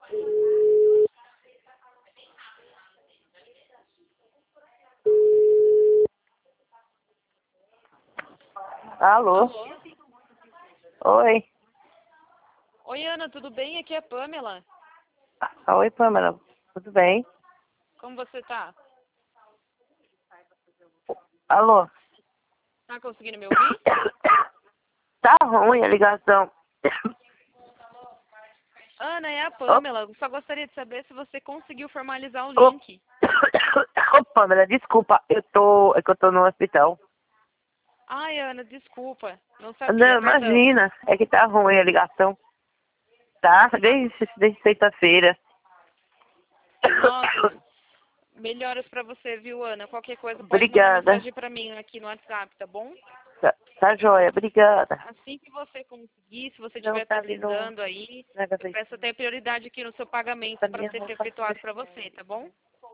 Alô? Alô? Oi. Oi, Ana, tudo bem? Aqui é a Pamela. Oi, Pamela. Tudo bem? Como você tá? Alô? Tá conseguindo me ouvir? Tá ruim a ligação. Ana, é a Ô, Pamela. Eu só gostaria de saber se você conseguiu formalizar o ô, link. ô, Pamela, desculpa. É que eu tô no hospital. Ai, Ana, desculpa. Não Não, sabia, perdão. imagina. É que tá ruim a ligação. Tá? Desde sexta-feira. Nossa, melhoras pra você, viu, Ana? Qualquer coisa pode mandar Obrigada. mensagem pra mim aqui no WhatsApp, tá bom? Tá joia, obrigada. Assim que você conseguir, se você Não, estiver tá ali no precisando aí, negócio eu aí. peço até prioridade aqui no seu pagamento Da para minha ser roupa. efetuado para você, tá bom?